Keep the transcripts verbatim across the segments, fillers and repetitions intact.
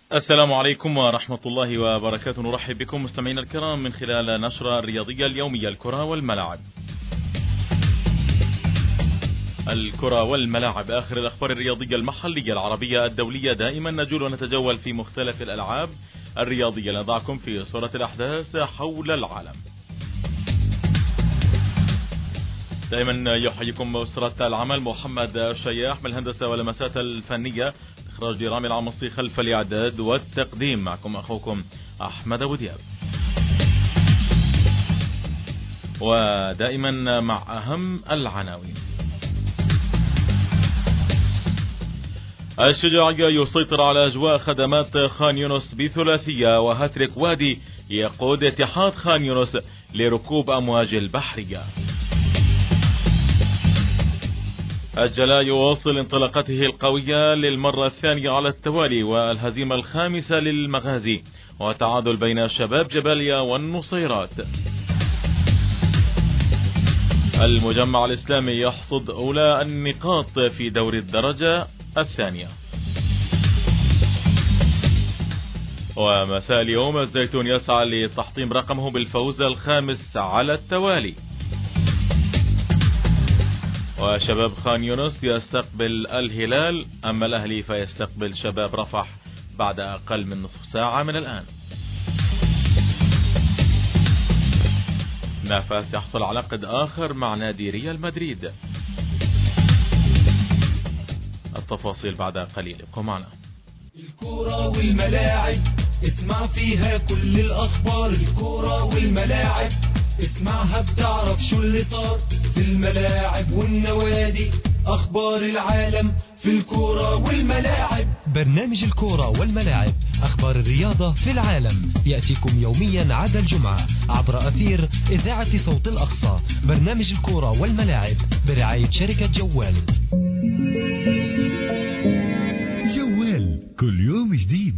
السلام عليكم ورحمة الله وبركاته. نرحب بكم مستمعينا الكرام من خلال نشرة الرياضية اليومية الكرة والملاعب. الكرة والملاعب، آخر الأخبار الرياضية المحلية العربية الدولية. دائما نجول ونتجول في مختلف الألعاب الرياضية، نضعكم في صورة الأحداث حول العالم. دائما يحييكم أسرة العمل محمد شياح من الهندسة واللمسات الفنية، إخراج رامي العمصي خلف الإعداد والتقديم. معكم أخوكم أحمد أبو دياب، ودائما مع أهم العناوين. الشجاعية يسيطر على أجواء خدمات خان يونس بثلاثية، وهاتريك وادي يقود اتحاد خان يونس لركوب أمواج البحرية. الجلاء يواصل انطلاقته القوية للمرة الثانية على التوالي، والهزيمة الخامسة للمغازي، وتعادل بين شباب جباليا والنصيرات. المجمع الإسلامي يحصد أولى النقاط في دوري الدرجة الثانية. ومساء اليوم الزيتون يسعى لتحطيم رقمه بالفوز الخامس على التوالي. وشباب خان يونس يستقبل الهلال، أما الأهلي فيستقبل شباب رفح بعد أقل من نصف ساعة من الآن. نافاس يحصل على عقد آخر مع نادي ريال مدريد. التفاصيل بعد قليل، ابقوا معنا. الكرة والملاعب اسمع فيها كل الأخبار. الكرة والملاعب اسمعها بتعرف شو اللي صار في الملاعب والنوادي، أخبار العالم في الكرة والملاعب. برنامج الكرة والملاعب، أخبار الرياضة في العالم، يأتيكم يوميا عدا الجمعة عبر أثير إذاعة صوت الأقصى. برنامج الكرة والملاعب برعاية شركة جوال. جوال كل يوم جديد.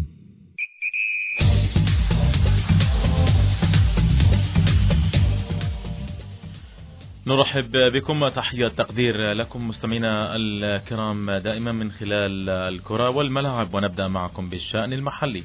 نرحب بكم، تحية تقدير لكم مستمعينا الكرام دائما من خلال الكرة والملاعب، ونبدأ معكم بالشأن المحلي.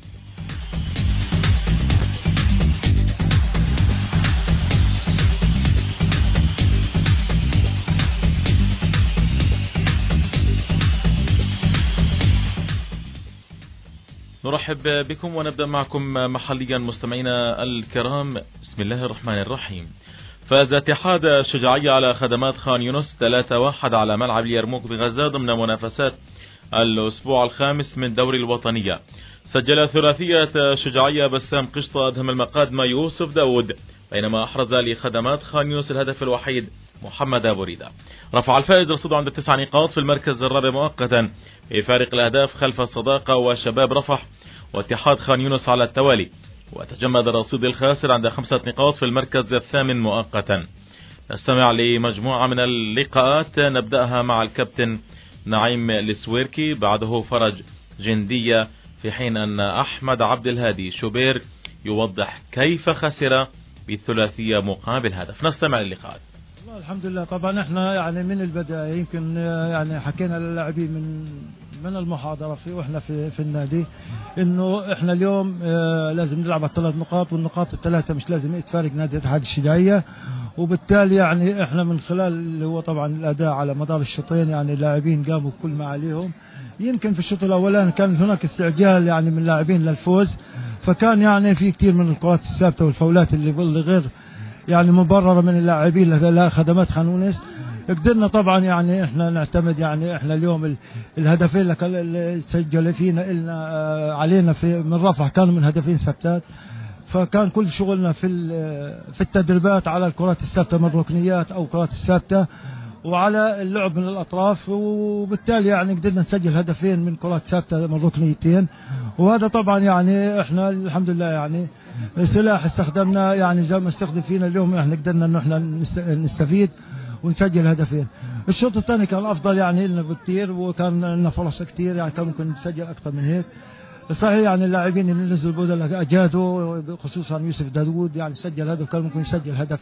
نرحب بكم ونبدأ معكم محليا مستمعينا الكرام. بسم الله الرحمن الرحيم. فاز اتحاد الشجاعية على خدمات خان يونس ثلاثة واحد على ملعب اليرموك بغزة ضمن منافسات الأسبوع الخامس من دوري الوطنية. سجل ثلاثية الشجاعية بسام قشطة أدهم المقادمة يوسف داود، بينما أحرز لخدمات خان يونس الهدف الوحيد محمد أبو ريدة. رفع الفائز رصيده عند تسع نقاط في المركز الرابع مؤقتا بفارق الأهداف خلف الصداقة وشباب رفح واتحاد خان يونس على التوالي، وتجمد الرصيد الخاسر عند خمسة نقاط في المركز الثامن مؤقتا. نستمع لمجموعة من اللقاءات، نبدأها مع الكابتن نعيم السويركي، بعده فرج جندية، في حين أن أحمد عبد الهادي شوبير يوضح كيف خسر بالثلاثية مقابل هدف. نستمع للقاءات. الحمد لله. طبعا احنا يعني من البداية يمكن يعني حكينا للاعبين من من المحاضرة في واحنا في في النادي انه احنا اليوم اه لازم نلعب على الثلاث نقاط، والنقاط الثلاثة مش لازم يتفارق نادي اتحاد الشجاعية. وبالتالي يعني احنا من خلال اللي هو طبعا الاداء على مدار الشوطين يعني اللاعبين قاموا بكل ما عليهم. يمكن في الشوط الاولاني كان هناك استعجال يعني من اللاعبين للفوز، فكان يعني في كثير من الكرات الثابتة والفاولات اللي غير يعني مبررة من اللاعبين لا خدمات خان يونس. قدرنا طبعا يعني احنا نعتمد يعني احنا اليوم الهدفين اللي سجل فينا إلنا علينا في من رفح كانوا من هدفين ثابتات، فكان كل شغلنا في في التدريبات على الكرات الثابتة من الركنيات او الكرات الثابتة وعلى اللعب من الاطراف، وبالتالي يعني قدرنا نسجل هدفين من كرات ثابتة من ركنيتين. وهذا طبعا يعني احنا الحمد لله يعني سلاح استخدمنا يعني زي ما استخدم فينا اليوم، احنا قدرنا انه احنا نستفيد ونسجل هدفين. الشوط الثاني كان افضل يعني لنا بكثير، وكان لنا فرص كثير يعني كان ممكن نسجل اكثر من هيك. صحيح يعني اللاعبين اللي نزلوا بدل اجادوا، خصوصا يوسف داوود يعني سجل هدف، كان ممكن يسجل هدف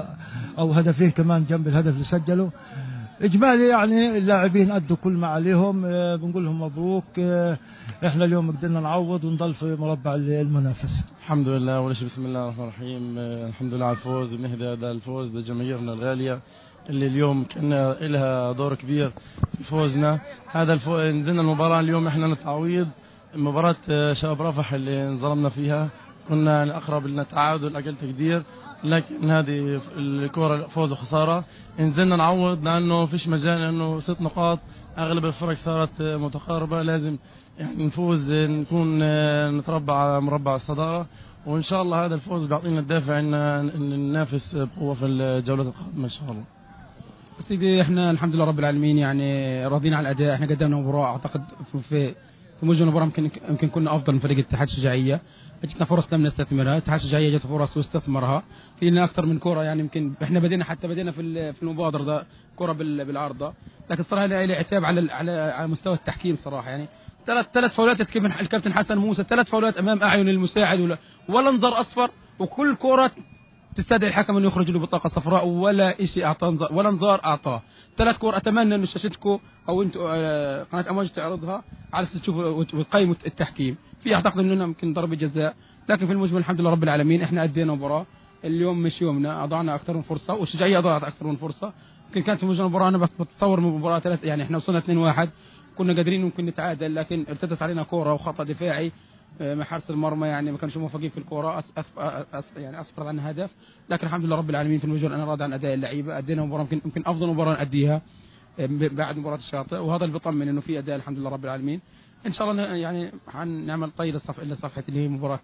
او هدفين كمان جنب الهدف اللي سجله. اجمالي يعني اللاعبين ادوا كل ما عليهم، بنقول لهم مبروك. احنا اليوم قدرنا نعوض ونضل في مربع المنافس. الحمد لله. ولا شيء، بسم الله الرحمن الرحيم. الحمد لله على الفوز، بنهدي هذا الفوز لجماهيرنا الغالية اللي اليوم كان لها دور كبير في فوزنا. هذا الفوز نزلنا المباراة اليوم احنا نتعويض مباراة شباب رفح اللي انظلمنا فيها، كنا اقرب لنا تعادل اقل تقدير، لكن هذه الكرة فوز وخسارة. نزلنا نعوض لانه فيش مجال، لانه ست نقاط اغلب الفرق صارت متقاربة، لازم يعني نفوز نكون نتربع على مربع الصدارة، وان شاء الله هذا الفوز بيعطينا الدافع ان ننافس بقوة في الجولات القادمة ان شاء الله. سيدي احنا الحمد لله رب العالمين يعني راضيين على الاداء. احنا قدمنا مباراة اعتقد في في مجمل المباراة يمكن يمكن كنا افضل من فريق الاتحاد الشجاعية. جتنا فرص لم نستثمرها، الاتحاد الشجاعية جت فرص واستثمرها. في لنا اكثر من كرة يعني يمكن احنا بدينا حتى بدينا في في المبادرة ده كرة بالعارضة، لكن صراحة لي عتاب على على على مستوى التحكيم صراحة. يعني ثلاث ثلاث فاولات كيف الكابتن حسن موسى، ثلاث فاولات امام اعين المساعد ولا ولا انذار اصفر، وكل كرة تستدعي الحكم انه يخرج له بطاقة صفراء ولا شيء اعطاه ولا انذار اعطاه. ثلاث كور. اتمنى انه شاشتكم او انتم قناه امواج تعرضها على تشوفوا وتقيموا التحكيم. في اعتقد انه يمكن ضربه جزاء، لكن في المجمل الحمد لله رب العالمين احنا ادينا مباراه اليوم مش يومنا، اضعنا اكثر من فرصه والشجاعيه اضاعت اكثر من فرصه. يمكن كانت في مجمل المباراه انا بتصور من المباراه ثلاث يعني احنا وصلنا اثنين واحد كنا قادرين ممكن نتعادل، لكن ارتدت علينا كوره وخطا دفاعي من حارس المرمى يعني ما كانش موفقين في الكوره، أس أس أس يعني اسقط عن هدف. لكن الحمد لله رب العالمين في المجمل انا راضي عن اداء اللعيبه، ادينا مباراه يمكن يمكن افضل مباراه ناديها بعد مباراه الشاطئ، وهذا اللي بيطمن انه في اداء الحمد لله رب العالمين. ان شاء الله يعني حنعمل طي للصف الى صفحه اللي هي مباراه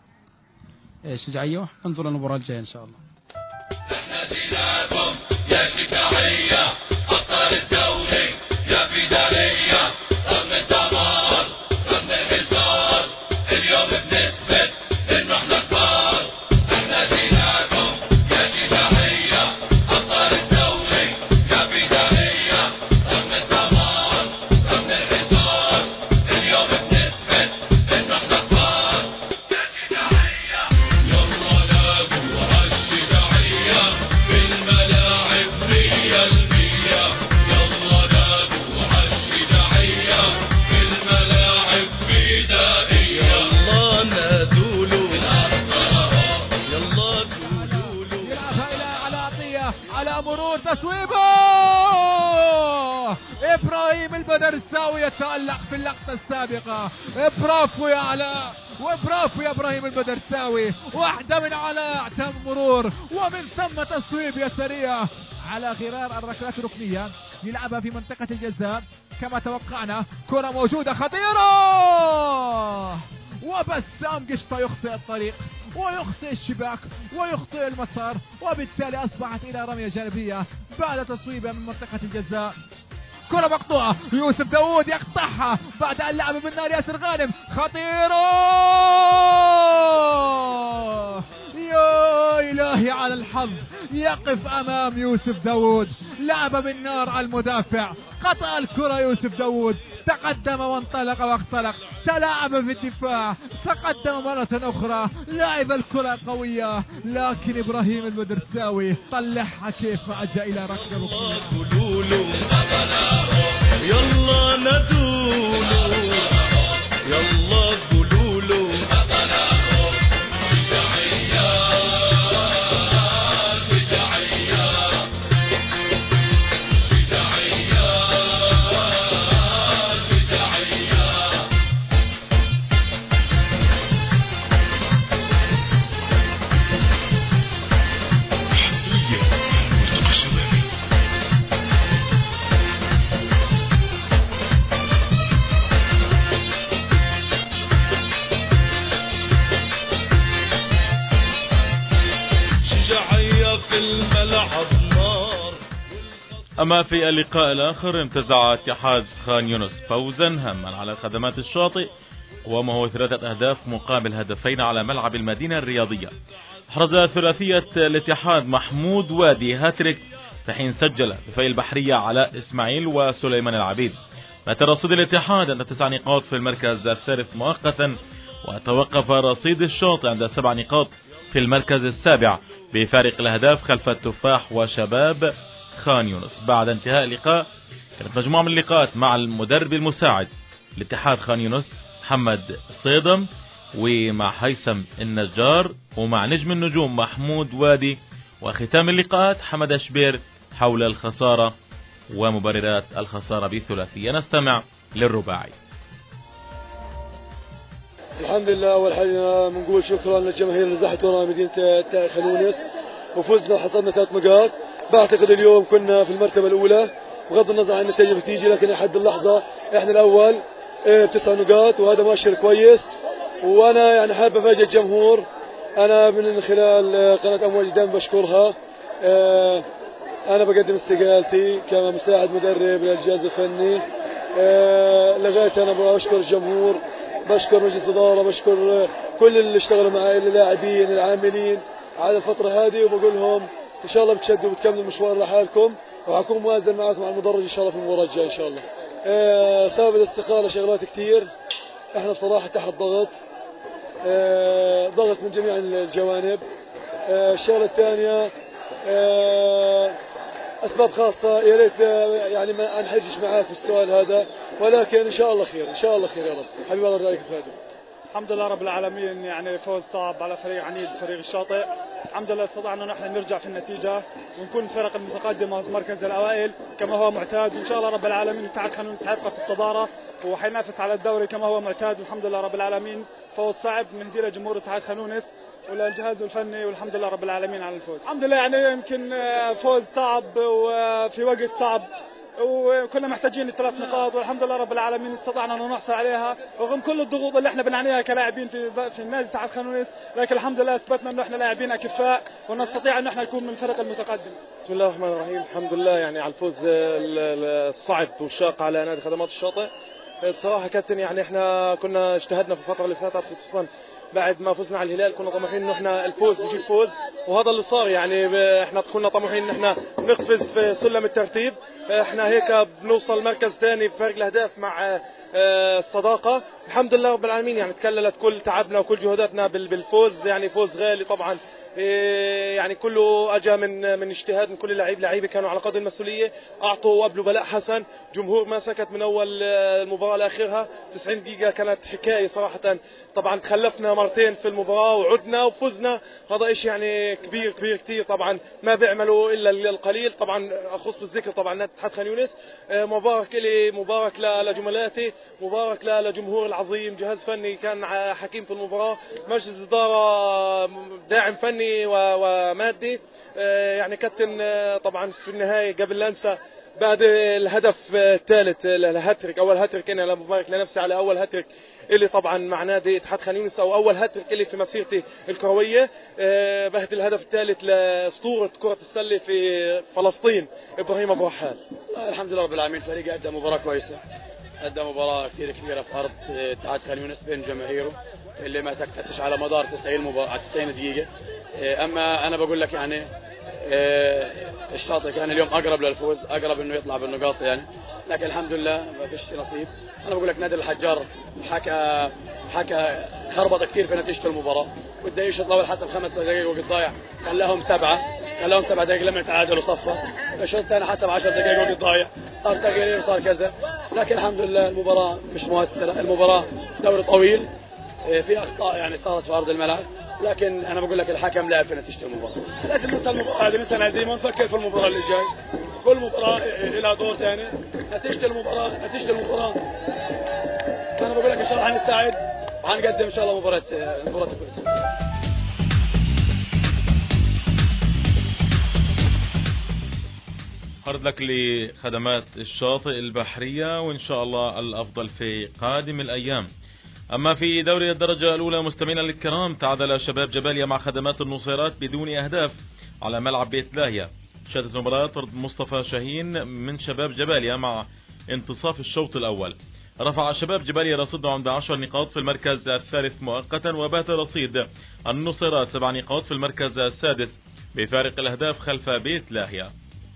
الشجاعيه، وننظر المباراه الجايه ان شاء الله. احنا جيناكم يا شجاعيه ابطال الدوري يا فدائيه، رغم الدمار رغم الهزار اليوم بنثبت انه احنا كبار. احنا جيناكم يا شجاعيه ابطال الدوري يا فدائيه، رغم الدمار رغم الهزار اليوم بنثبت انه احنا كبار. يا شجاعيه يلا نادوا الشجاعيه في الملاعب مية المية، يلا نادوا الشجاعيه في الملاعب فدائيه، يلا نادوا له يلا قولوا له. يلعبها الى على عطيه على مرور تصويبه، ابراهيم البدرساوي يتألق في اللقطة السابقة. برافو يا علاء وبرافو يا ابراهيم البدرساوي، واحدة من علاء تم مرور ومن ثم تصويب يسارية على غرار الركلات الركنية، يلعبها في منطقة الجزاء كما توقعنا. كرة موجودة خطيرة، وبسام قشطة يخطئ الطريق ويخطئ الشباك ويخطئ المسار، وبالتالي أصبحت إلى رمية جانبية بعد تصويبها من منطقة الجزاء. كرة مقطوعة، يوسف داوود يقطعها بعد أن لعب بالنار ياسر غانم، خطيرة يا إلهي على الحظ، يقف أمام يوسف داوود، لعب بالنار على المدافع، قطع الكرة يوسف داوود، تقدم وانطلق واختلق، تلاعب في الدفاع، تقدم مرة أخرى، لعب الكرة قوية، لكن إبراهيم البدرساوي طلعها كيف أجا إلى ركلة ركنية. يلا ندولو يلا قولولو شجاعية شجاعية شجاعية شجاعية. أما في اللقاء الآخر انتزع اتحاد خان يونس فوزا هاما على خدمات الشاطئ وما هو ثلاثة أهداف مقابل هدفين على ملعب المدينة الرياضية. حرز ثلاثية الاتحاد محمود وادي هاتريك، في حين سجل بفي البحرية علاء إسماعيل وسليمان العبيد. مات رصيد الاتحاد عند تسع نقاط في المركز الثالث مؤقتا، وتوقف رصيد الشاطئ عند سبع نقاط في المركز السابع بفارق الأهداف خلف التفاح وشباب خان يونس. بعد انتهاء اللقاء كانت مجموعة من اللقاءات مع المدرب المساعد لاتحاد خان يونس محمد صيدم، ومع هيثم النجار، ومع نجم النجوم محمود وادي. وختام اللقاءات حمد شبير حول الخسارة ومبررات الخسارة بالثلاثية. نستمع للرباعي. الحمد لله، أول حاجة بنقول شكرا للجماهير اللي زحت وراء مدينة خانونس وفزنا وحصلنا ثلاث نقاط. بعتقد اليوم كنا في المرتبة الأولى بغض النظر عن النتيجة بتيجي، لكن لحد اللحظة احنا الأول بتسع نقاط وهذا مؤشر كويس. وأنا يعني حابب أفاجئ الجمهور، أنا من خلال قناة أمواج دائما بشكرها. أنا بقدم استقالتي كمساعد مدرب للجهاز الفني. لغاية أنا بشكر الجمهور، بشكر مجلس الإدارة، بشكر كل اللي اشتغلوا معي، اللاعبين العاملين على الفترة هذه، وبقول لهم إن شاء الله بتشدوا وبتكملوا المشوار لحالكم، وحكون موازن معكم على المدرج إن شاء الله في المباراة الجاية إن شاء الله. آه سبب الاستقالة شغلات كتير، إحنا بصراحة تحت ضغط، آه ضغط من جميع الجوانب. آه الشغلة الثانية آه أسباب خاصة، يا ريت يعني ما أنحجش معاك في السؤال هذا، ولكن إن شاء الله خير، إن شاء الله خير يا رب. حبيبي الله يرضى عليك فادي. الحمد لله رب العالمين، يعني فوز صعب على فريق عنيد فريق الشاطئ. الحمد لله استطعنا نحن نرجع في النتيجة ونكون الفرق المتقدمة في مركز الأوائل كما هو معتاد، وإن شاء الله رب العالمين اتحاد خانونس حيبقى في الصدارة وحينافس على الدوري كما هو معتاد. والحمد لله رب العالمين فوز صعب من دير جمهور اتحاد خانونس والجهاز الفني، والحمد لله رب العالمين على الفوز. الحمد لله يعني يمكن فوز صعب وفي وقت صعب، وكنا محتاجين الثلاث نقاط، والحمد لله رب العالمين استطعنا ان نحصل عليها رغم كل الضغوط اللي احنا بنعانيها كلاعبين في في النادي اتحاد خانونس، لكن الحمد لله اثبتنا انه احنا لاعبين اكفاء ونستطيع ان احنا نكون من الفرق المتقدمه. بسم الله الرحمن الرحيم، الحمد لله يعني على الفوز الصعب والشاق على نادي خدمات الشاطئ. بصراحه كابتن يعني احنا كنا اجتهدنا في الفتره اللي فاتت، خصوصا بعد ما فزنا على الهلال كنا طموحين انه احنا الفوز نجيب فوز، وهذا اللي صار. يعني احنا كنا طموحين ان احنا نقفز في سلم الترتيب، احنا هيك بنوصل مركز ثاني بفرق الاهداف مع الصداقه. الحمد لله رب العالمين يعني تكللت كل تعبنا وكل جهوداتنا بالفوز، يعني فوز غالي طبعا، يعني كله اجى من من اجتهاد من كل اللعيب، لعيبه كانوا على قدر المسؤوليه، اعطوا وقبلوا بلاء حسن، جمهور ما سكت من اول المباراه لاخرها. تسعين دقيقه كانت حكايه صراحه، طبعا تخلفنا مرتين في المباراه وعدنا وفزنا، هذا شيء يعني كبير كبير كثير، طبعا ما بيعملوا الا القليل. طبعا اخص بالذكر طبعا نادي اتحاد خان يونس، مبارك لي، مبارك لجملاتي، مبارك لجمهور العظيم، جهاز فني كان حكيم في المباراه، مجلس اداره داعم فني ومادي. يعني كابتن طبعا في النهايه قبل لا انسى بعد الهدف الثالث الهاتريك، اول هاتريك انا ببارك لنفسي على اول هاتريك اللي طبعا مع نادي اتحاد خان يونس، او اول هاتريك اللي في مسيرتي الكرويه. بعد الهدف الثالث لاسطوره كره السله في فلسطين ابراهيم ابو رحال. الحمد لله رب العالمين، فريق ادى مباراه كويسه، ادى مباراه كثير كبيره في ارض اتحاد خان يونس بين جماهيره اللي ما سكتتش على مدار تسعين مباراه تسعين دقيقه. اما انا بقول لك يعني الشاطئ كان اليوم اقرب للفوز، اقرب انه يطلع بالنقاط يعني، لكن الحمد لله ما فيش نصيب. انا بقول لك نادي الحجار حكى حكى خربط كثير في نتيجه المباراه، وده يشوط الاول حسب خمس دقائق وقت ضايع، خلاهم سبعه خلاهم سبع دقائق لما تعادلوا صفى، الشوط الثاني حسب عشر دقائق وقت ضايع، صار تغيير صار كذا، لكن الحمد لله المباراه مش مؤثره. المباراه دوري طويل في اخطاء يعني صارت في ارض الملعب، لكن انا بقول لك الحكم لعب في نتيجه المباراه. لازم ننسى المباراه هذه، ننسى الهزيمه ونفكر في المباراه اللي جاي. كل مباراه لها دور ثاني، نتيجه المباراه نتيجه المباراه انا بقول لك ان شاء الله حنستعد وحنقدم ان شاء الله مباراه مباراه كويسه. هارد لك لخدمات الشاطئ البحريه، وان شاء الله الافضل في قادم الايام. أما في دوري الدرجة الأولى مستمعينا الكرام، تعادل شباب جباليا مع خدمات النصيرات بدون أهداف على ملعب بيت لاهيا. شهدت مباراة طرد مصطفى شاهين من شباب جباليا مع انتصاف الشوط الأول. رفع شباب جباليا رصيده عند عشر نقاط في المركز الثالث مؤقتا، وبات رصيد النصيرات سبع نقاط في المركز السادس بفارق الأهداف خلف بيت لاهيا.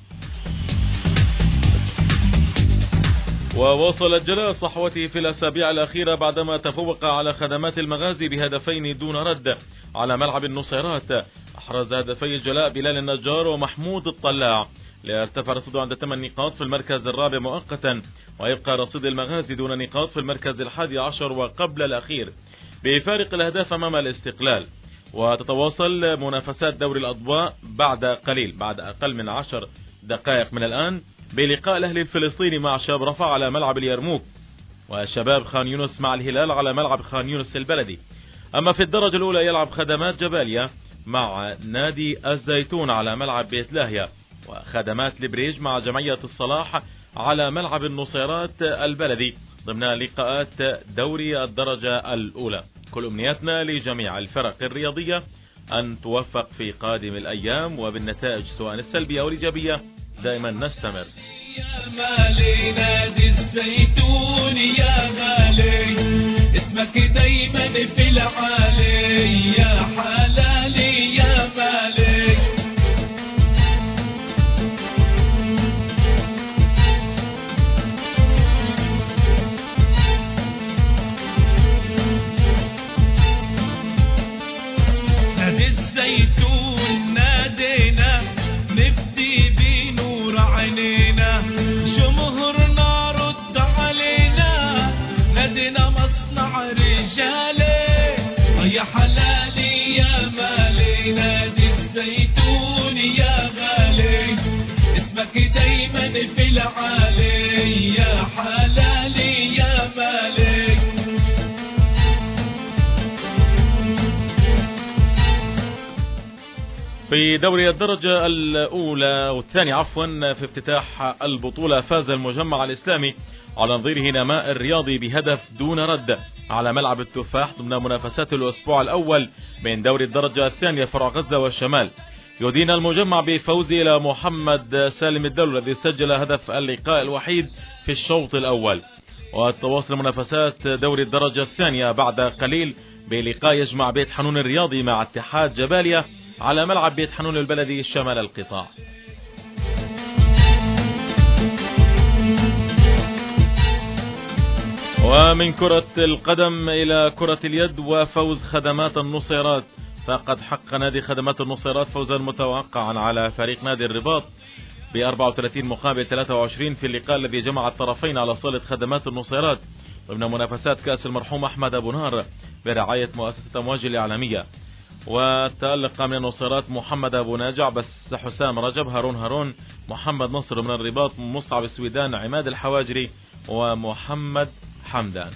ووصلت جلاء صحوته في الأسابيع الأخيرة بعدما تفوق على خدمات المغازي بهدفين دون رد على ملعب النصيرات. أحرز هدفي الجلاء بلال النجار ومحمود الطلاع ليرتفع رصيده عند ثمان نقاط في المركز الرابع مؤقتا، ويبقى رصيد المغازي دون نقاط في المركز الحادي عشر وقبل الأخير بفارق الأهداف أمام الاستقلال. وتتواصل منافسات دوري الأضواء بعد قليل، بعد أقل من عشر دقائق من الآن، بلقاء الأهلي الفلسطيني مع شباب رفح على ملعب اليرموك، وشباب خان يونس مع الهلال على ملعب خان يونس البلدي. أما في الدرجة الأولى يلعب خدمات جباليا مع نادي الزيتون على ملعب بيت لاهيا، وخدمات البريج مع جمعية الصلاح على ملعب النصيرات البلدي ضمن لقاءات دوري الدرجة الأولى. كل أمنياتنا لجميع الفرق الرياضية أن توفق في قادم الأيام، وبالنتائج سواء السلبية أو الإيجابية دائما نستمر. يا مالي نادي الزيتون يا مالي، اسمك دايما في العالي يا حلالي يا مالي. نادي الزيتون نادينا نفدي بنور عينينا، جمهورنا رد علينا، نادينا مصنع رجالي يا حلالي يا مالي. نادي الزيتون يا غالي، اسمك دايما في العالي يا حلالي يا مالي. في دوري الدرجة الأولى والثانية عفوا في افتتاح البطولة فاز المجمع الإسلامي على نظيره نماء الرياضي بهدف دون رد على ملعب التفاح ضمن منافسات الأسبوع الأول من دوري الدرجة الثانية فرع غزة والشمال. يدين المجمع بفوزه إلى محمد سالم الدولة الذي سجل هدف اللقاء الوحيد في الشوط الأول. وتواصل منافسات دوري الدرجة الثانية بعد قليل بلقاء يجمع بيت حنون الرياضي مع اتحاد جباليا على ملعب بيت حنون البلدي شمال القطاع. ومن كرة القدم إلى كرة اليد وفوز خدمات النصيرات، فقد حقق نادي خدمات النصيرات فوزا متوقعا على فريق نادي الرباط ب أربعة وثلاثين مقابل ثلاثة وعشرين في اللقاء الذي جمع الطرفين على صالة خدمات النصيرات ضمن منافسات كأس المرحوم أحمد أبو نار برعاية مؤسسة أمواج الإعلامية. وتألق من النصيرات محمد أبو ناجع، بس حسام رجب، هارون هارون، محمد نصر من الرباط، مصعب السويدان، عماد الحواجري ومحمد حمدان.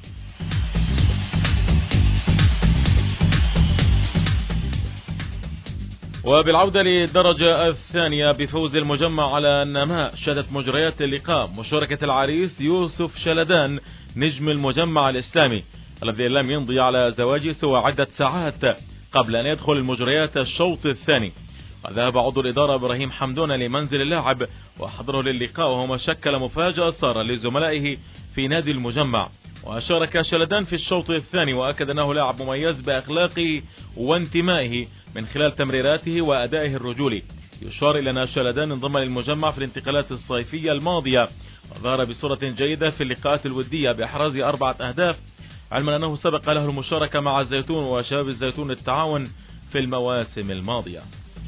وبالعودة للدرجة الثانية بفوز المجمع على النماء شهدت مجريات اللقاء مشاركة العريس يوسف شلدان نجم المجمع الإسلامي الذي لم يمضي على زواجه سوى عدة ساعات قبل أن يدخل المجريات الشوط الثاني. وذهب عضو الإدارة إبراهيم حمدون لمنزل اللاعب وحضره للقاء، وهو ما شكل مفاجأة صار لزملائه في نادي المجمع. وشارك شلدان في الشوط الثاني وأكد أنه لاعب مميز بأخلاقه وانتمائه من خلال تمريراته وأدائه الرجولي. يشار إلى أن شلدان انضم للمجمع في الانتقالات الصيفية الماضية وظهر بصورة جيدة في اللقاءات الودية بإحراز أربعة أهداف، علما أنه سبق له المشاركة مع الزيتون وشباب الزيتون التعاون في المواسم الماضية.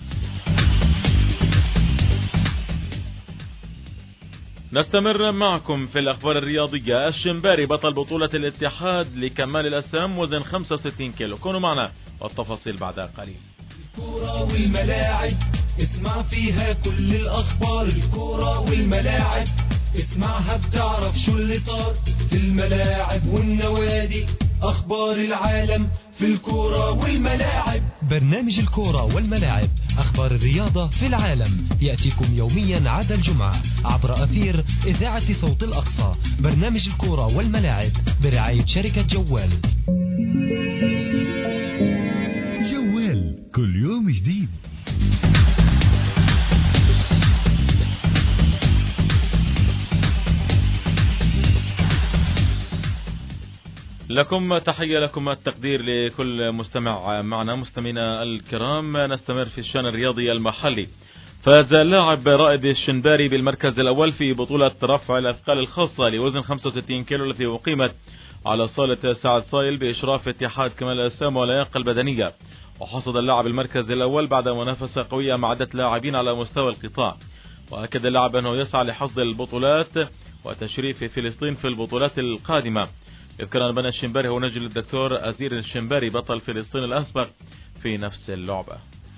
نستمر معكم في الأخبار الرياضية. الشنباري بطل بطولة الاتحاد لكمال الأسام وزن خمسة وستين كيلو. كونوا معنا والتفاصيل بعد قليل. الكرة والملاعب اسمع فيها كل الأخبار، الكرة والملاعب اسمعها بتعرف شو اللي صار في الملاعب والنوادي، أخبار العالم في الكرة والملاعب. برنامج الكرة والملاعب، أخبار الرياضة في العالم، يأتيكم يوميا عدا الجمعة عبر أثير إذاعة صوت الأقصى. برنامج الكرة والملاعب برعاية شركة جوال. جوال كل يوم جديد. لكم تحية، لكم التقدير لكل مستمع معنا. مستمعينا الكرام، نستمر في الشأن الرياضي المحلي. فاز اللاعب رائد الشنباري بالمركز الأول في بطولة رفع الأثقال الخاصة لوزن خمسة وستين كيلو التي أقيمت على صالة سعد صايل بإشراف اتحاد كمال الأجسام واللياقة البدنية. وحصد اللاعب المركز الأول بعد منافسة قوية مع عدة لاعبين على مستوى القطاع. وأكد اللاعب أنه يسعى لحصد البطولات وتشريف فلسطين في البطولات القادمة. يذكر أن بن الشنباري هو نجل الدكتور أزير الشنباري بطل فلسطين الأسبق في نفس اللعبة.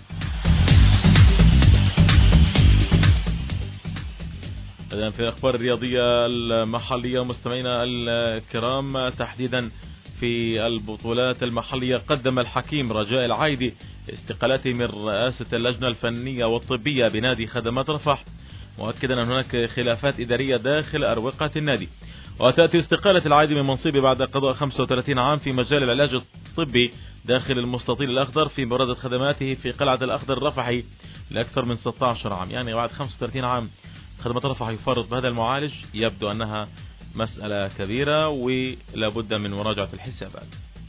إذن في الأخبار الرياضية المحلية مستمعينا الكرام، تحديدا في البطولات المحلية، قدم الحكيم رجاء العايدي استقالته من رئاسة اللجنة الفنية والطبية بنادي خدمات رفح، مؤكدا أن هناك خلافات إدارية داخل أروقة النادي. وتأتي استقالة العايدي من منصبه بعد قضاء خمسة وثلاثين عام في مجال العلاج الطبي داخل المستطيل الأخضر في مبارزة خدماته في قلعة الأخضر الرفحي لأكثر من ستة عشر عام. يعني بعد خمسة وثلاثين عام خدمات رفح يفرط بهذا المعالج، يبدو أنها مسألة كبيرة ولا بد من مراجعة الحسابات.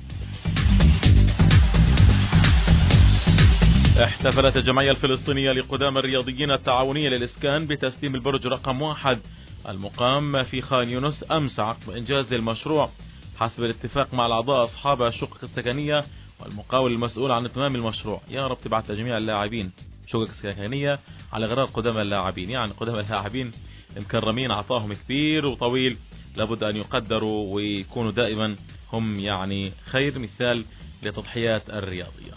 احتفلت الجمعية الفلسطينية لقدام الرياضيين التعاونية للإسكان بتسليم البرج رقم واحد المقام في خان يونس أمس عقب إنجاز المشروع حسب الاتفاق مع الأعضاء أصحاب الشقق السكنية والمقاول المسؤول عن اتمام المشروع. يا رب تبعت لجميع اللاعبين شقق سكنية على غرار قدام اللاعبين، يعني قدام اللاعبين مكرمين، عطاهم كبير وطويل، لابد أن يقدروا ويكونوا دائما هم يعني خير مثال لتضحيات الرياضية.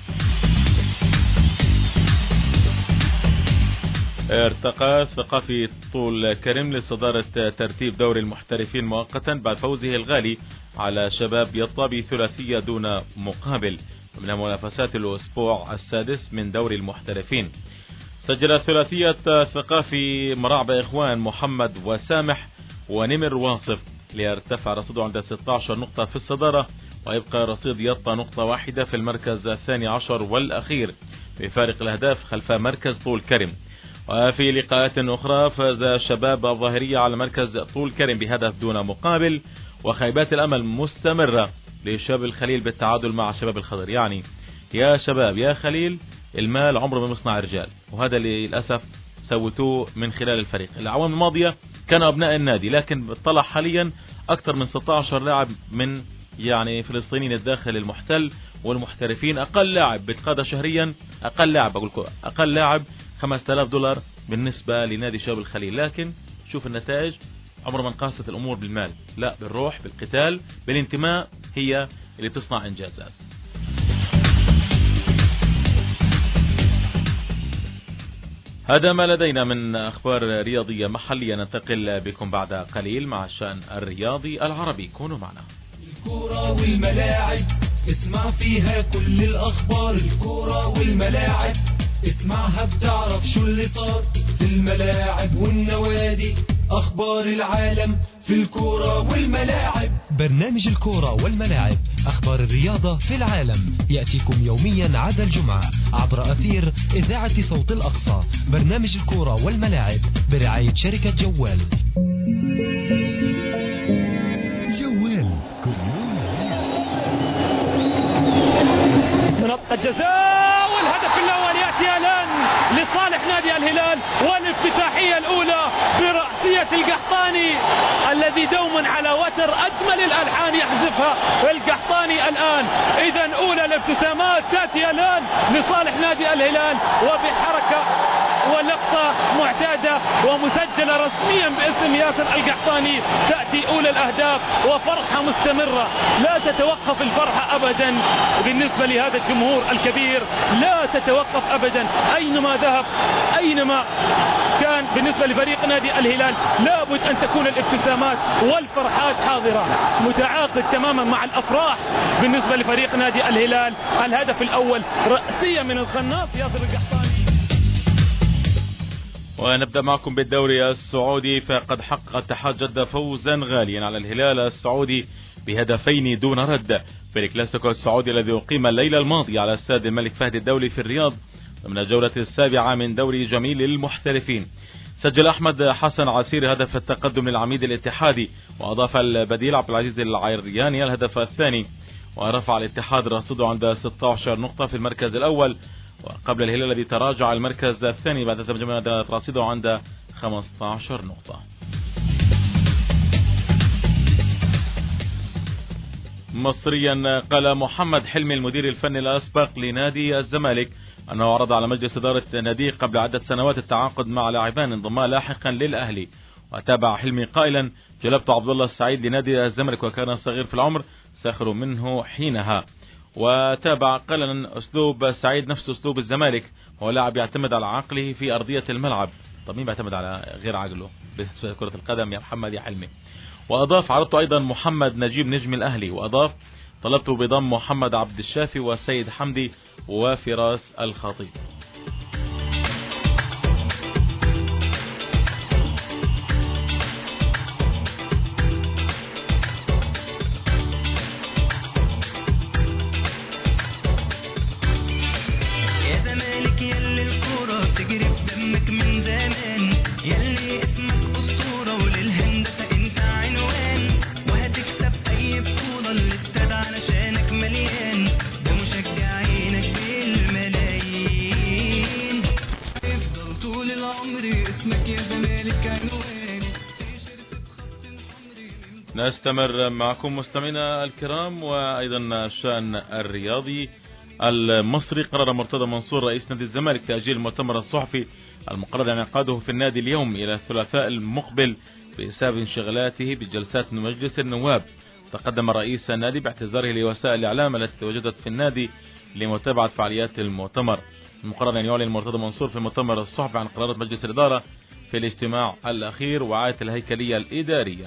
ارتقى ثقافي طول كرم لصدارة ترتيب دوري المحترفين مؤقتا بعد فوزه الغالي على شباب يطا بثلاثية دون مقابل من منافسات الأسبوع السادس من دوري المحترفين. سجل ثلاثية ثقافي مراعبة إخوان محمد وسامح ونمر واصف ليرتفع رصيده عند ستة عشر نقطة في الصدارة، ويبقى رصيد يطا نقطة واحدة في المركز الثاني عشر والأخير بفارق الأهداف خلف مركز طول كرم. وفي لقاءات أخرى فاز شباب الظاهرية على مركز طول كرم بهدف دون مقابل، وخيبات الأمل مستمرة لشباب الخليل بالتعادل مع شباب الخضر. يعني يا شباب يا خليل، المال عمره ما مصنع رجال، وهذا اللي للأسف سوتوه من خلال الفريق. الأعوام الماضية كانوا أبناء النادي، لكن طلع حاليا أكثر من ستة عشر لاعب من يعني فلسطينيين الداخل المحتل والمحترفين. أقل لاعب بتقاضى شهريا، أقل لاعب أقول لكم أقل لاعب خمسة آلاف دولار بالنسبة لنادي شباب الخليل. لكن شوف النتائج، عمر ما انقاست الأمور بالمال، لا بالروح، بالقتال، بالانتماء، هي اللي تصنع إنجازات. هذا ما لدينا من أخبار رياضية محلية. ننتقل بكم بعد قليل مع الشأن الرياضي العربي. كونوا معنا. الكرة والملاعب اسمع فيها كل الأخبار، الكرة والملاعب اسمعها بتعرف شو اللي صار في الملاعب والنوادي، أخبار العالم في الكرة والملاعب. برنامج الكرة والملاعب، أخبار الرياضة في العالم، يأتيكم يوميا عدا الجمعة عبر أثير إذاعة صوت الأقصى. برنامج الكرة والملاعب برعاية شركة جوال. جوال كل يوم. منطقة جزاء والهدف الأول يأتي الآن لصالح نادي الهلال، والافتتاحية الأولى برأسية القحطاني الذي دوما على وتر أجمل الألحان يحذفها القحطاني الآن. إذا أولى الابتسامات تأتي الآن لصالح نادي الهلال، وبحركة ولقطة معتادة ومسجلة رسميا باسم ياسر القحطاني تأتي أولى الأهداف، وفرحة مستمرة لا تتوقف الفرحة أبدا بالنسبة لهذا الجمهور الكبير، لا تتوقف أبدا أينما ذهب أينما كان. بالنسبة لفريق نادي الهلال لابد أن تكون الابتسامات والفرحات حاضرة، متعاقد تماما مع الأفراح بالنسبة لفريق نادي الهلال. الهدف الأول رأسيا من الخناص ياسر القحطاني. ونبدأ معكم بالدوري السعودي، فقد حقق اتحاد جدة فوزا غاليا على الهلال السعودي بهدفين دون رد في الكلاسيكو السعودي الذي أقيم الليلة الماضية على استاد الملك فهد الدولي في الرياض ضمن الجولة السابعة من دوري جميل المحترفين. سجل أحمد حسن عسير هدف التقدم للعميد الاتحادي، وأضاف البديل عبد العزيز العرياني الهدف الثاني، ورفع الاتحاد رصيده عند ستة عشر نقطة في المركز الأول، وقبل الهلال الذي تراجع المركز الثاني بعد تمجمع رصيده عند خمسة عشر نقطة. مصريا. قال محمد حلمي المدير الفني الأسبق لنادي الزمالك أنه عرض على مجلس إدارة ناديه قبل عدة سنوات التعاقد مع لاعبان انضماء لاحقا للأهلي. وتابع حلمي قائلا: جلبت عبد الله السعيد لنادي الزمالك وكان صغير في العمر، ساخر منه حينها. وتابع قائلا: أسلوب سعيد نفس أسلوب الزمالك، هو لاعب يعتمد على عقله في أرضية الملعب. طب مين بيعتمد على غير عقله بكرة القدم يا محمد يا حلمي؟ وأضاف: عرضت أيضا محمد نجيب نجم الأهلي. وأضاف: طلبت بضم محمد عبد الشافي وسيد حمدي وفراس الخطيب. نستمر معكم مستمعينا الكرام. وأيضا الشأن الرياضي المصري. قرر مرتضى منصور رئيس نادي الزمالك تأجيل المؤتمر الصحفي المقرر انعقاده في النادي اليوم إلى الثلاثاء المقبل بسبب انشغالاته بجلسات مجلس النواب. تقدم رئيس النادي باعتذاره لوسائل الإعلام التي تواجدت في النادي لمتابعة فعاليات المؤتمر. المقرر أن يعلن مرتضى منصور في المؤتمر الصحفي عن قرارات مجلس الإدارة في الاجتماع الأخير وعاية الهيكلية الإدارية.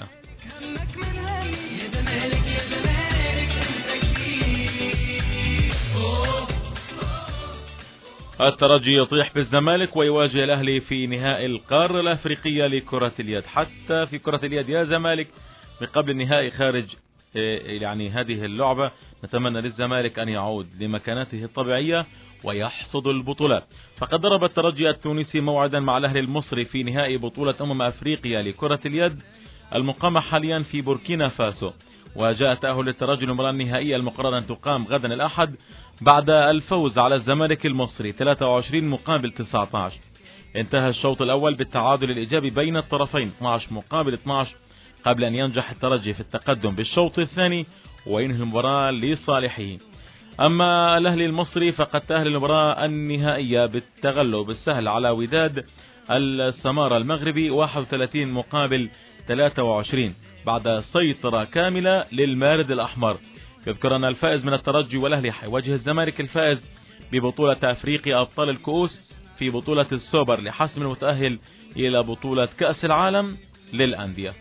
الترجي يطيح بالزمالك ويواجه الأهلي في نهائي القارة الأفريقية لكرة اليد. حتى في كرة اليد يا زمالك من قبل النهائي خارج يعني هذه اللعبة نتمنى للزمالك أن يعود لمكانته الطبيعية ويحصد البطولات. فقد ضرب الترجي التونسي موعدا مع الأهلي المصري في نهائي بطولة أمم أفريقيا لكرة اليد المقامة حاليا في بوركينا فاسو. وجاء تأهل الترجي للمباراة النهائية المقررة أن تقام غدا الأحد بعد الفوز على الزمالك المصري ثلاثة وعشرين مقابل تسعة عشر. انتهى الشوط الأول بالتعادل الإيجابي بين الطرفين اثني عشر مقابل اثني عشر قبل أن ينجح الترجي في التقدم بالشوط الثاني وينهي المباراة لصالحه. أما الأهلي المصري فقد تأهل المباراة النهائية بالتغلب السهل على وداد السمارة المغربي واحد وثلاثين مقابل ثلاثة وعشرين بعد سيطرة كاملة للمارد الأحمر. يذكر أن الفائز من الترجي والأهلي حيواجه الزمالك الفائز ببطولة أفريقيا أبطال الكؤوس في بطولة السوبر لحسم المتأهل إلى بطولة كأس العالم للأندية.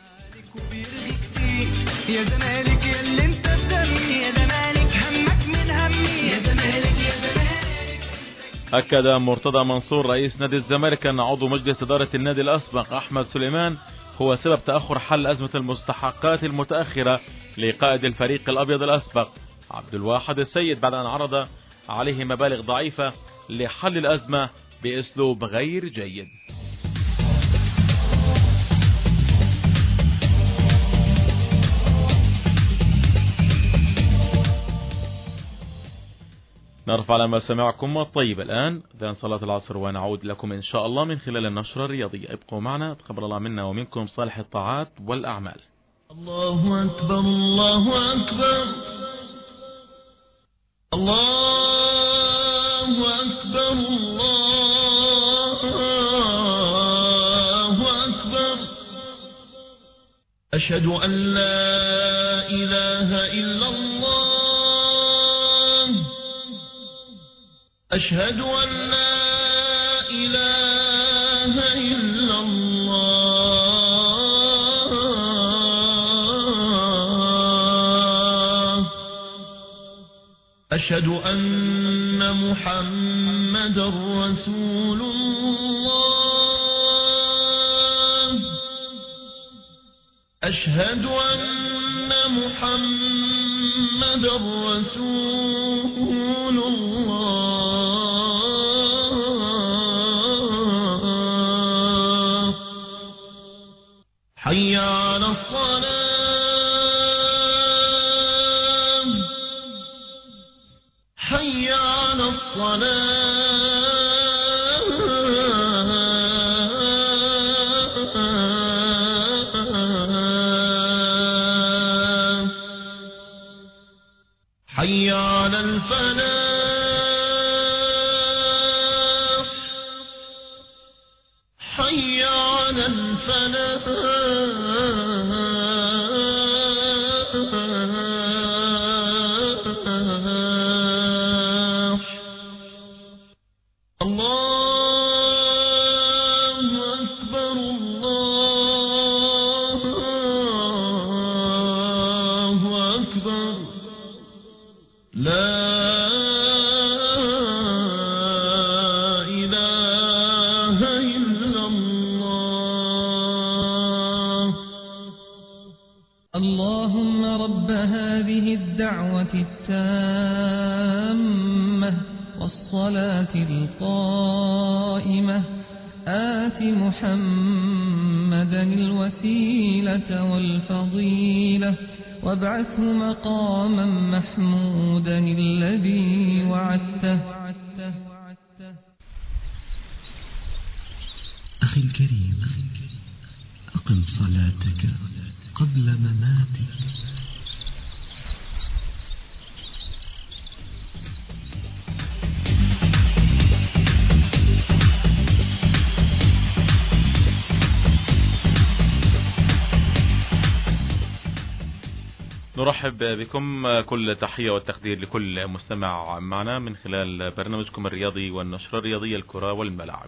يا زمالك يا اللي انت بدمي، يا زمالك همك من همي، يا زمالك يا زمالك. أكد مرتضى منصور رئيس نادي الزمالك أن عضو مجلس إدارة النادي الأسبق أحمد سليمان هو سبب تأخر حل أزمة المستحقات المتأخرة لقائد الفريق الأبيض الأسبق عبد الواحد السيد بعد أن عرض عليه مبالغ ضعيفة لحل الأزمة بأسلوب غير جيد. نرفع على مسامعكم الطيب الآن ذان صلاة العصر ونعود لكم إن شاء الله من خلال النشرة الرياضية. ابقوا معنا، تقبل الله منا ومنكم صالح الطاعات والأعمال. الله أكبر الله أكبر الله أكبر الله أكبر أشهد أن لا إله إلا الله أشهد أن لا إله إلا الله أشهد أن محمدا رسول الله أشهد أن محمدا رسول الله حي على الصلاة حي على الصلاة على الفلاح حي على الفلاح التامة والصلاة القائمة آت محمدا الوسيلة والفضيلة وابعثه مقاما محمودا الذي وعدته. أخي الكريم، أقم صلاتك قبل مماتك. نرحب بكم، كل تحية والتقدير لكل مستمع معنا من خلال برنامجكم الرياضي والنشرة الرياضية الكرة والملاعب.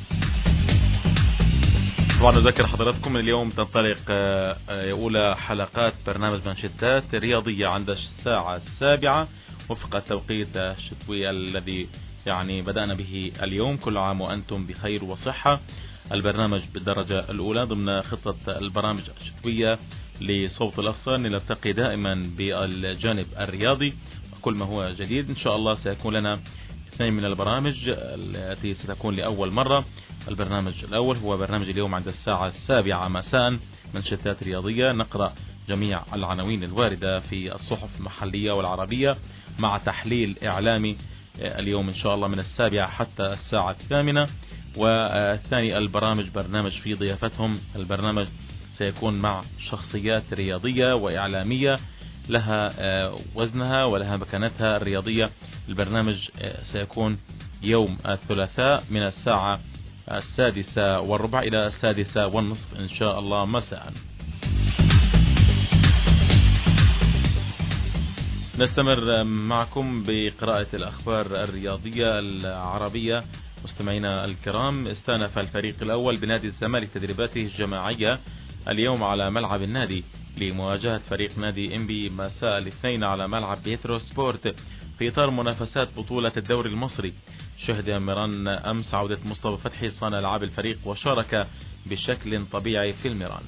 طبعا نذكر حضراتكم اليوم تنطلق أولى حلقات برنامج منشطات رياضية عند الساعة السابعة وفق التوقيت الشتوي الذي يعني بدأنا به اليوم. كل عام وأنتم بخير وصحة. البرنامج بالدرجة الأولى ضمن خطة البرامج الشتوية لصوت الأقصى، نلتقي دائما بالجانب الرياضي وكل ما هو جديد. إن شاء الله سيكون لنا اثنين من البرامج التي ستكون لأول مرة. البرنامج الأول هو برنامج اليوم عند الساعة السابعة مساء، منشطات رياضية، نقرأ جميع العناوين الواردة في الصحف المحلية والعربية مع تحليل إعلامي اليوم إن شاء الله من السابعة حتى الساعة الثامنة. والثاني البرامج برنامج في ضيافتهم. البرنامج سيكون مع شخصيات رياضية وإعلامية لها وزنها ولها مكانتها الرياضية. البرنامج سيكون يوم الثلاثاء من الساعة السادسة والربع إلى السادسة والنصف إن شاء الله مساء. نستمر معكم بقراءة الأخبار الرياضية العربية. مستمعينا الكرام، استأنف الفريق الأول بنادي الزمالك تدريباته الجماعية اليوم على ملعب النادي لمواجهة فريق نادي إنبي مساء الاثنين على ملعب بيترو سبورت في إطار منافسات بطولة الدوري المصري. شهد ميران أمس عودة مصطفى فتحي صانع ألعاب الفريق وشارك بشكل طبيعي في الميران.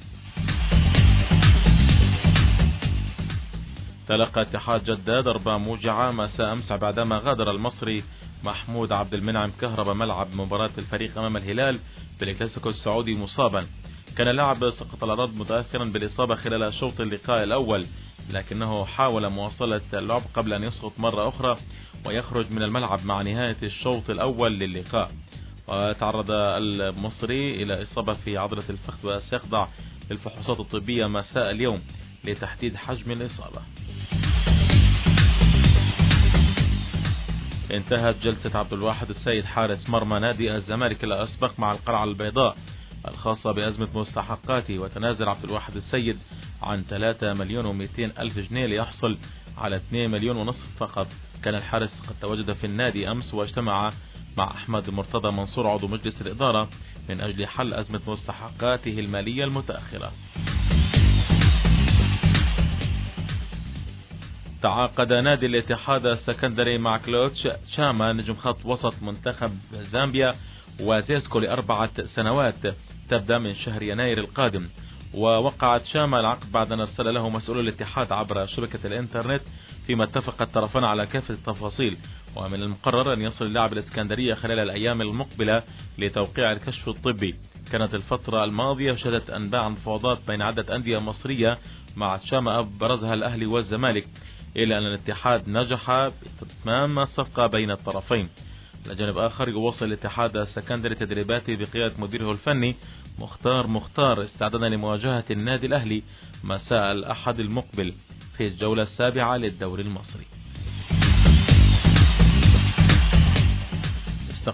تلقى اتحاد جدة ضربة موجعة مساء أمس بعدما غادر المصري محمود عبد المنعم كهربا ملعب مباراة الفريق أمام الهلال بالكلاسيكو السعودي مصابا. كان اللاعب سقط على الأرض متأثرا بالإصابة خلال شوط اللقاء الأول، لكنه حاول مواصلة اللعب قبل أن يسقط مرة أخرى ويخرج من الملعب مع نهاية الشوط الأول للقاء. وتعرض المصري إلى إصابة في عضلة الفخذ وسيخضع للفحوصات الطبية مساء اليوم لتحديد حجم الإصابة. انتهت جلسة عبد الواحد السيد حارس مرمى نادي الزمالك الأسبق مع القلعة البيضاء الخاصة بأزمة مستحقاته، وتنازل عبد الواحد السيد عن ثلاثة مليون ومئتين ألف جنيه ليحصل على اثنين مليون ونصف فقط. كان الحارس قد تواجد في النادي أمس واجتمع مع أحمد مرتضى منصور عضو مجلس الإدارة من أجل حل أزمة مستحقاته المالية المتأخرة. تعاقد نادي الاتحاد السكندري مع كلود شاما نجم خط وسط منتخب زامبيا وزيسكو لأربعة سنوات تبدأ من شهر يناير القادم. ووقعت شاما العقد بعد أن أرسل له مسؤول الاتحاد عبر شبكة الإنترنت، فيما اتفق الطرفان على كافة التفاصيل. ومن المقرر أن يصل اللاعب الإسكندرية خلال الأيام المقبلة لتوقيع الكشف الطبي. كانت الفترة الماضية شهدت أنباء عن مفاوضات بين عدة أندية مصرية مع شاما أبرزها الأهلي والزمالك، إلا أن الاتحاد نجح في إتمام الصفقة بين الطرفين. على جانب آخر، يواصل الاتحاد السكندري تدريباته بقيادة مديره الفني مختار مختار استعدادا لمواجهة النادي الأهلي مساء الأحد المقبل في الجولة السابعة للدوري المصري.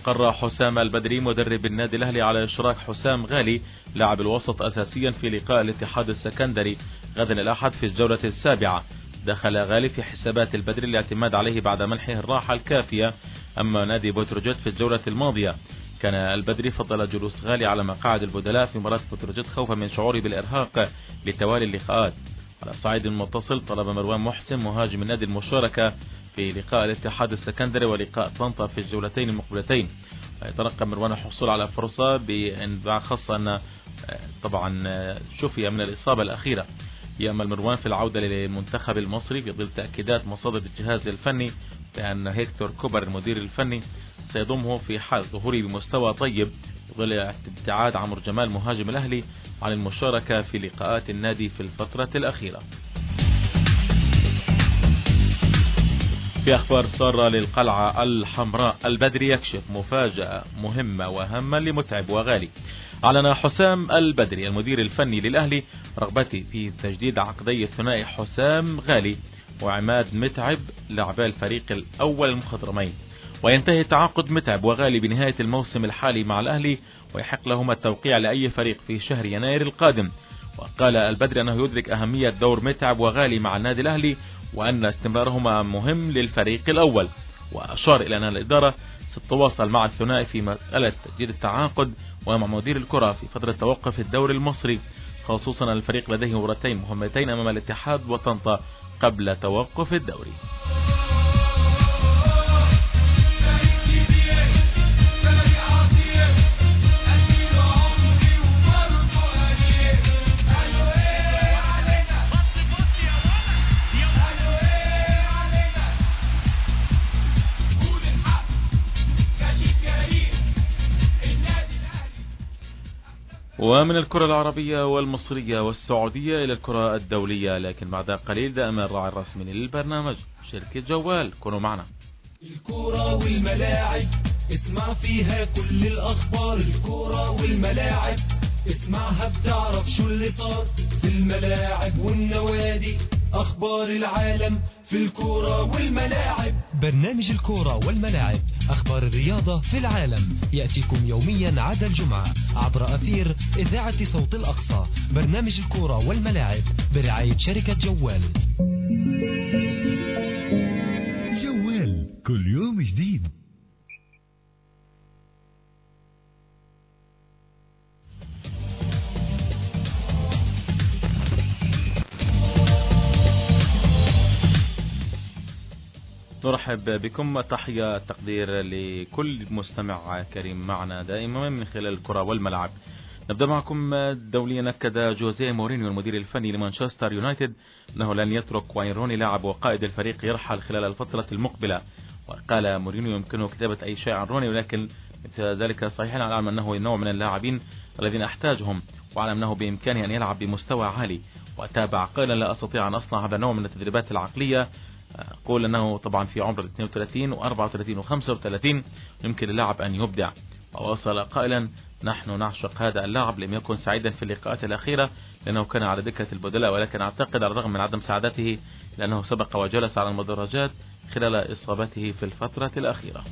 استقر حسام البدري مدرب النادي الأهلي على إشراك حسام غالي لاعب الوسط أساسيا في لقاء الاتحاد السكندري غدا الأحد في الجولة السابعة. دخل غالي في حسابات البدري الاعتماد عليه بعد منحه الراحة الكافية أما نادي بتروجيت في الجولة الماضية. كان البدري فضل جلوس غالي على مقاعد البدلاء في مباراة بتروجيت خوفا من شعوره بالإرهاق لتوالي اللقاءات. على الصعيد المتصل طلب مروان محسن مهاجم النادي المشاركة في لقاء الاتحاد السكندري ولقاء طنطا في الجولتين المقبلتين. يترقب مروان الحصول على فرصة بانباع خاصة أن طبعا شفي من الإصابة الأخيرة. يأمل مروان في العودة للمنتخب المصري في ظل تأكيدات مصادر الجهاز الفني بأن هيكتور كوبر المدير الفني سيضمه في حال ظهوره بمستوى طيب في ظل ابتعاد عمرو جمال مهاجم الأهلي عن المشاركة في لقاءات النادي في الفترة الأخيرة. في أخبار سارة للقلعة الحمراء، البدري يكشف مفاجأة مهمة وهامة لمتعب وغالي. أعلن حسام البدري المدير الفني للأهلي رغبته في تجديد عقدي الثنائي حسام غالي وعماد متعب لاعبي الفريق الأول المخضرمين، وينتهي تعاقد متعب وغالي بنهاية الموسم الحالي مع الأهلي ويحق لهما التوقيع لأي فريق في شهر يناير القادم. وقال البدري أنه يدرك أهمية دور متعب وغالي مع النادي الأهلي وأن استمرارهما مهم للفريق الأول، وأشار إلى أن الإدارة ستتواصل مع الثنائي في مسألة تجديد التعاقد ومع مدير الكرة في فترة توقف الدوري المصري، خصوصا الفريق لديه مباراتين مهمتين أمام الاتحاد وطنطا قبل توقف الدوري. ومن الكرة العربية والمصرية والسعودية إلى الكرة الدولية، لكن بعد قليل دائما الراعي الرسمي للبرنامج شركة جوال. كونوا معنا. الكرة والملاعب اسمع فيها كل الأخبار، الكرة والملاعب اسمعها بتعرف شو اللي صار في الملاعب والنوادي، أخبار العالم في الكرة والملاعب. برنامج الكرة والملاعب، أخبار الرياضة في العالم، يأتيكم يوميا عدا الجمعة عبر أثير إذاعة صوت الأقصى. برنامج الكرة والملاعب برعاية شركة جوال. جوال كل يوم جديد. نرحب بكم، تحية تقدير لكل مستمع كريم معنا دائما من خلال الكرة والملعب. نبدأ معكم دوليا. أكد جوزيه مورينيو المدير الفني لمانشستر يونايتد أنه لن يترك واين روني لاعب وقائد الفريق يرحل خلال الفترة المقبلة. وقال مورينيو يمكنه كتابة أي شيء عن روني، ولكن ذلك صحيح. أعلم أنه نوع من اللاعبين الذين أحتاجهم، وأعلم أنه بإمكانه أن يلعب بمستوى عالي. وتابع قائلا لا أستطيع أن أصنع هذا النوع من التدريبات العقلية. أقول أنه طبعا في عمر اثنين وثلاثين وأربعة وثلاثين وخمسة وثلاثين يمكن للاعب أن يبدع. ووصل قائلا نحن نعشق هذا اللاعب، لم يكن سعيدا في اللقاءات الأخيرة لأنه كان على دكة البدلاء، ولكن أعتقد على الرغم من عدم سعادته لأنه سبق وجلس على المدرجات خلال إصابته في الفترة الأخيرة.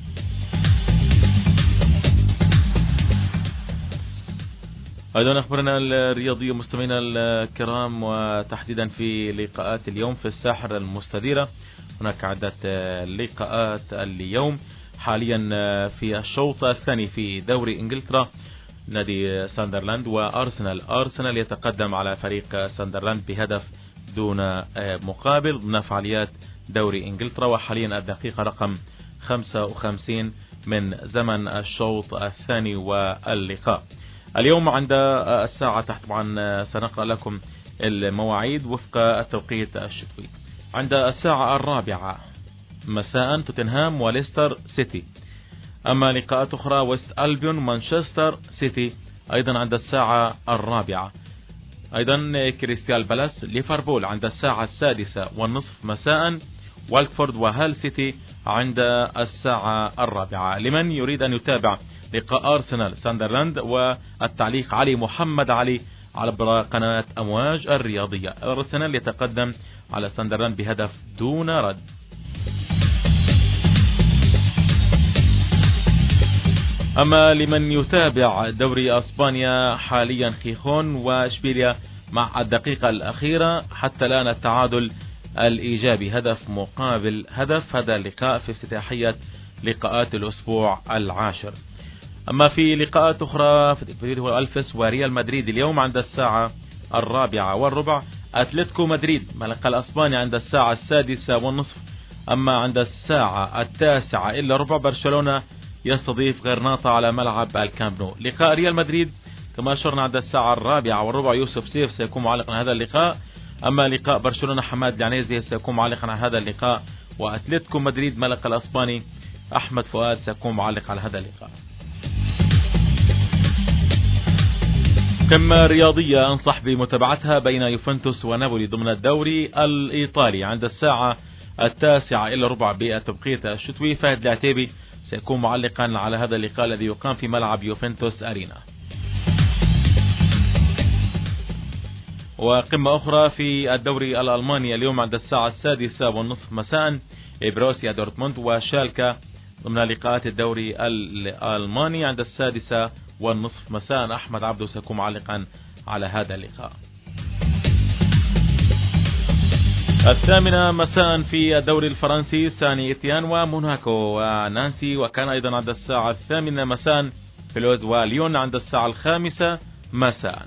أيضا أخبرنا الرياضية مستمعينا الكرام، وتحديدا في لقاءات اليوم في الساحرة المستديرة. هناك عدة لقاءات اليوم حاليا في الشوط الثاني في دوري إنجلترا. نادي ساندرلاند وأرسنال. أرسنال يتقدم على فريق ساندرلاند بهدف دون مقابل ضمن فعاليات دوري إنجلترا، وحاليا الدقيقة رقم خمسة وخمسين من زمن الشوط الثاني واللقاء. اليوم عند الساعة تحت، طبعا سنقرأ لكم المواعيد وفق التوقيت الشتوي. عند الساعة الرابعة مساء توتنهام وليستر سيتي. أما لقاءات أخرى ويست ألبيون مانشستر سيتي أيضا عند الساعة الرابعة. أيضا كريستيال بالاس ليفربول عند الساعة السادسة والنصف مساء. والكفورد وهال سيتي عند الساعة الرابعة. لمن يريد أن يتابع لقاء أرسنال ساندرلاند والتعليق علي محمد علي على قناة أمواج الرياضية. أرسنال يتقدم على ساندرلاند بهدف دون رد. أما لمن يتابع دوري أسبانيا حاليا، خيخون وإشبيليا مع الدقيقة الأخيرة حتى الآن التعادل الإيجابي هدف مقابل هدف. هذا اللقاء في افتتاحية لقاءات الأسبوع العاشر. أما في لقاءات أخرى فيديو ألفس وريال مدريد اليوم عند الساعة الرابعة والربع. أتلتيكو مدريد ملقا الأسباني عند الساعة السادسة والنصف. أما عند الساعة التاسعة إلا ربع برشلونة يستضيف غرناطة على ملعب الكامب نو. لقاء ريال مدريد كما أشرنا عند الساعة الرابعة والربع يوسف سيف سيكون معلقا على هذا اللقاء. أما لقاء برشلونة حماد العنيزي سيكون معلقا على هذا اللقاء. وأتلتيكو مدريد ملقا الأسباني أحمد فؤاد سيكون معلق على هذا اللقاء. قمة رياضية أنصح بمتابعتها بين يوفنتوس ونابولي ضمن الدوري الإيطالي عند الساعة التاسعة إلا ربع بالتوقيت الشتوي. فهد العتيبي سيكون معلقا على هذا اللقاء الذي يقام في ملعب يوفنتوس أرينا. وقمة أخرى في الدوري الألماني اليوم عند الساعة السادسة والنصف مساء بروسيا دورتموند وشالكا ضمن لقاءات الدوري الألماني عند السادسة والنصف مساء. أحمد عبدو سيكون معلقا على هذا اللقاء. الثامنة مساء في الدوري الفرنسي ساني إتيان وموناكو ونانسي، وكان أيضا عند الساعة الثامنة مساء فلوز وليون عند الساعة الخامسة مساء.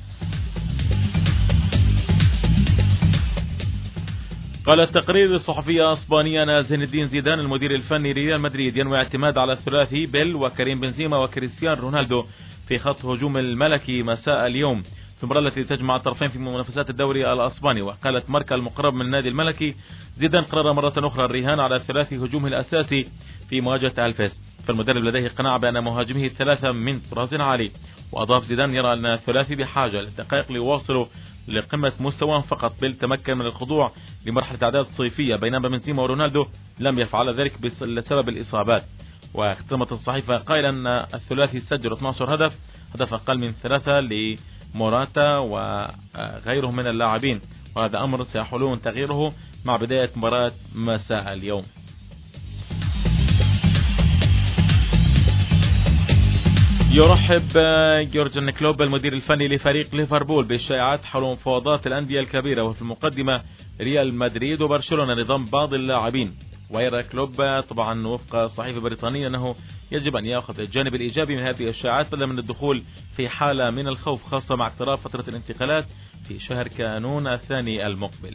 قال التقرير الصحفي الاسباني أن زين الدين زيدان المدير الفني لريال مدريد ينوي اعتماد على الثلاثي بيل وكريم بنزيما وكريستيانو رونالدو في خط هجوم الملكي مساء اليوم في المباراة التي تجمع الطرفين في منافسات الدوري الاسباني. وقالت ماركا المقرب من النادي الملكي زيدان قرر مرة أخرى الرهان على الثلاثي هجومه الأساسي في مواجهة ألفيس، فالمدرب لديه قناعة بأن مهاجمه الثلاثة من طراز عالي. وأضاف زيدان يرى أن الثلاثي بحاجة للدقائق ليواصلوا لقمة مستواهم فقط. بيل تمكن من الخضوع لمرحلة اعداد صيفية بينما بنزيما ورونالدو لم يفعل ذلك بسبب الإصابات. واختتمت الصحيفة قائلا أن الثلاثي سجل اثني عشر هدف، هدف أقل من ثلاثة لموراتا وغيره من اللاعبين، وهذا أمر سيحاولون تغييره مع بداية مباراة مساء اليوم. يرحب يورجن كلوب المدير الفني لفريق ليفربول بالشائعات حول مفاوضات الأندية الكبيرة وفي المقدمة ريال مدريد وبرشلونة نظام بعض اللاعبين. ويرى كلوب طبعا وفق صحيفة بريطانية أنه يجب أن يأخذ الجانب الإيجابي من هذه الشائعات بدلا من الدخول في حالة من الخوف، خاصة مع اقتراب فترة الانتقالات في شهر كانون الثاني المقبل.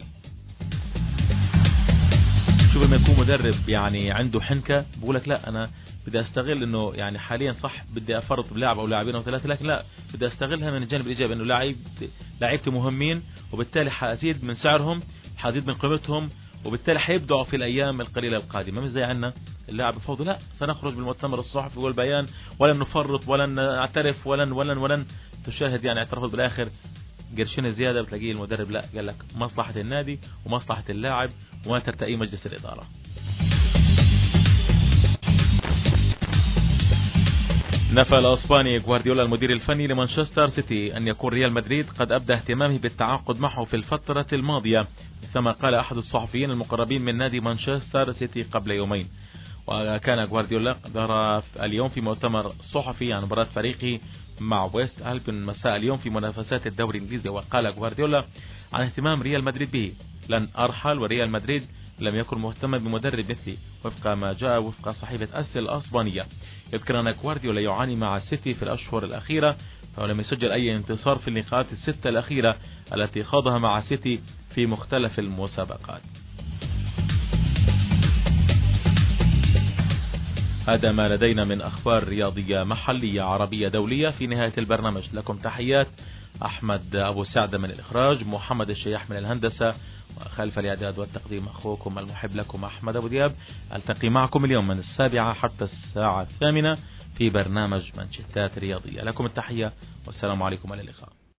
شوف لما يكون مدرب يعني عنده حنكة بقول لك لا أنا بدي استغل انه يعني حاليا صح بدي افرط بلاعب او لاعبين او ثلاثه، لكن لا بدي استغلها من الجانب الايجابي انه لاعب لاعيبتي مهمين وبالتالي حازيد من سعرهم، حازيد من قيمتهم، وبالتالي حيبدعوا في الايام القليله القادمه. مش زي عنا اللاعب بفوضى لا سنخرج بالمؤتمر الصحفي والبيان ولن نفرط ولن نعترف ولن ولن ولن تشاهد يعني اعترفت بالاخر قرشين زياده بتلاقيه المدرب لا قال لك مصلحه النادي ومصلحه اللاعب وما ترتقي مجلس الاداره. نفى الاسباني غوارديولا المدير الفني لمانشستر سيتي ان يكون ريال مدريد قد ابدى اهتمامه بالتعاقد معه في الفترة الماضية، كما قال احد الصحفيين المقربين من نادي مانشستر سيتي قبل يومين. وكان غوارديولا ظهر اليوم في مؤتمر صحفي عن مباراة فريقه مع ويست ألبن مساء اليوم في منافسات الدوري الانجليزي. وقال غوارديولا عن اهتمام ريال مدريد به: لن ارحل وريال مدريد لم يكن مهتما بمدرب مثلي، وفق ما جاء وفق صحيفة أس الأسبانية. يذكر أن غوارديولا يعاني مع السيتي في الأشهر الأخيرة، فلم يسجل أي انتصار في اللقاءات الستة الأخيرة التي خاضها مع السيتي في مختلف المسابقات. هذا ما لدينا من أخبار رياضية محلية عربية دولية في نهاية البرنامج. لكم تحيات أحمد أبو سعدة من الإخراج، محمد الشياح من الهندسة، وخلف الإعداد والتقديم أخوكم المحب لكم أحمد أبو دياب. ألتقي معكم اليوم من السابعة حتى الساعة الثامنة في برنامج منشطات رياضية. لكم التحية والسلام عليكم، إلى اللقاء.